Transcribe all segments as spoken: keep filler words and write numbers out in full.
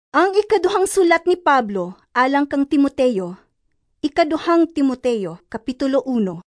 Ang ikaduhang sulat ni Pablo alang kang Timoteo, ikaduhang Timoteo, Kapitulo uno.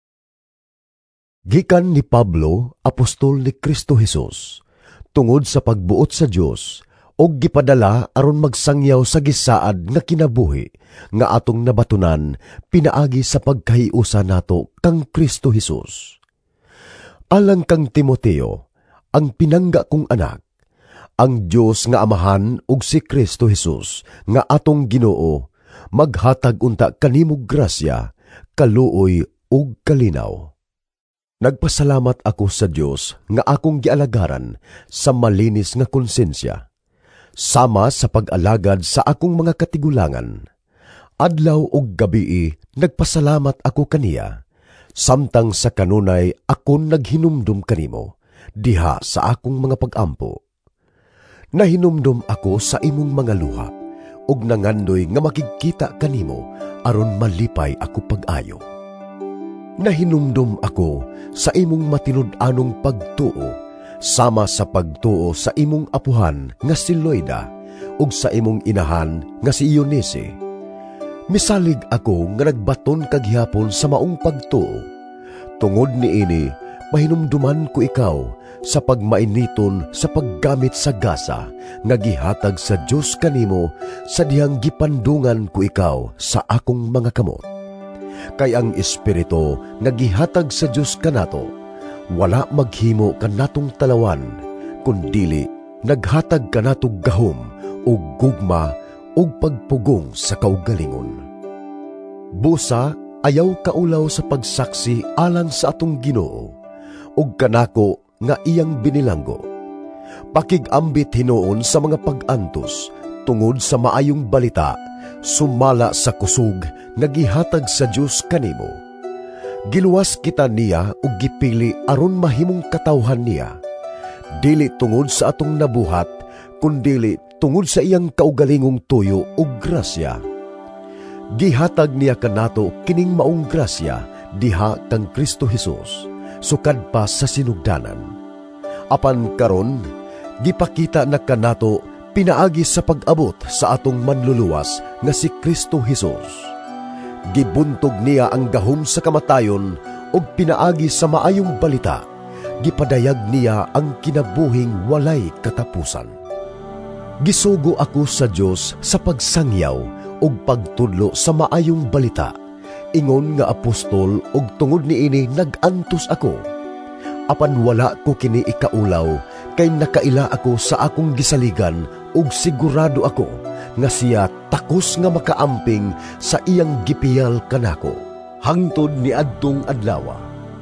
Gikan ni Pablo, apostol ni Kristo Jesus, tungod sa pagbuot sa Dios, og gipadala aron magsangyaw sa gisaad nga kinabuhi, nga atong nabatunan, pinaagi sa pagkahiusa nato kang Kristo Jesus. Alang kang Timoteo, ang pinangga kong anak, ang Dios nga Amahan ug si Kristo Jesus nga atong Ginoo maghatag unta kanimog grasya, kaluoy ug kalinaw. Nagpasalamat ako sa Dios nga akong gialagaran sa malinis nga konsensya, sama sa pag-alagad sa akong mga katigulangan. Adlaw ug gabii nagpasalamat ako kaniya, samtang sa kanunay akon naghinumdum kanimo diha sa akong mga pag-ampo. Nahinumdum ako sa imong mga luha, ug nangandoy nga makikita kanimo aron malipay ako pag-ayo. Nahinumdum ako sa imong matinud-anong pagtuo, sama sa pagtuo sa imong apuhan nga si Loida, ug sa imong inahan nga si Eunice. Misalig ako nga nagbaton kaghihapon sa maong pagtuo. Tungod niini, mahinumduman ko ikaw sa pagmainiton sa paggamit sa gasa nga gihatag sa Dios kanimo sa dihang gipandungan ko ikaw sa akong mga kamot. Kay ang Espiritu nga gihatag sa Dios kanato, wala maghimo kanatong talawan, kundili naghatag kanatog gahom ug gugma ug pagpugong sa kaugalingon. Busa, ayaw kaulaw sa pagsaksi alang sa atong Ginoo, ug kanako nga iyang binilanggo. Pakigambit hinuon sa mga pag-antos tungod sa maayong balita, sumala sa kusog nga gihatag sa Dios kanimo. Giluwas kita niya ug gipili aron mahimong katawhan niya, dili tungod sa atong nabuhat, kundili tungod sa iyang kaugalingong tuyo ug grasya. Gihatag niya kanato kining maong grasya diha kang Kristo Jesus, sukad pa sa sinugdanan. Apan karon, gipakita na kanato pinaagi sa pag-abot sa atong manluluwas nga si Kristo Jesus. Gibuntog niya ang gahom sa kamatayon ug pinaagi sa maayong balita. Gipadayag niya ang kinabuhing walay katapusan. Gisugo ako sa Dios sa pagsangyaw ug pagtudlo sa maayong balita. Ingon nga apostol ug tungod niini nag-antos ako. Apan wala ko kini ikaulaw, kay nakaila ako sa akong gisaligan ug sigurado ako nga siya takos nga makaamping sa iyang gipiyal kanako hangtod ni adtong adlawa.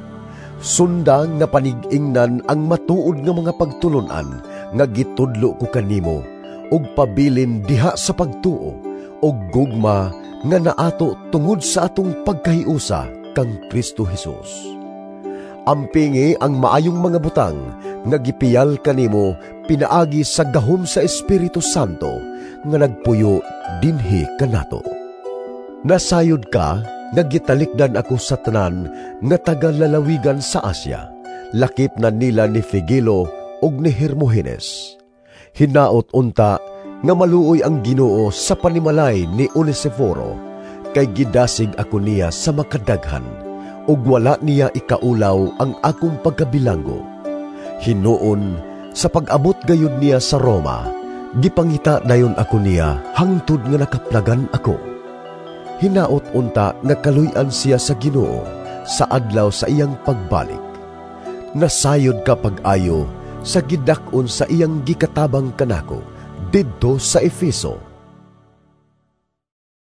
Sunda nga panig-ingnan ang matuod nga mga pagtulunan nga gitudlo ko kanimo ug pabilin diha sa pagtuo ug gugma nga naato tungod sa atong pagkahiusa kang Kristo Jesus. Ampingi ang maayong mga butang nga gipiyal kanimo pinaagi sa gahom sa Espiritu Santo nga nagpuyo dinhi kanato. Nasayod ka nga gitalikdan ako sa tanan nga taga-lalawigan sa Asya, lakip na nila ni Figelo ug ni Hermogenes. Hinaot unta nga maluoy ang Ginoo sa panimalay ni Onesiforo, kay gidasig ako niya sa makadaghan, ug wala niya ikaulaw ang akong pagkabilanggo. Hinuon, sa pag-abot gayud niya sa Roma, gipangita dayon ako niya hangtod nga nakaplagan ako. Hinaot unta nga kaluy-an siya sa Ginoo sa adlaw sa iyang pagbalik. Nasayod ka pag-ayo sa gidak-on sa iyang gikatabang kanako didto sa Efeso.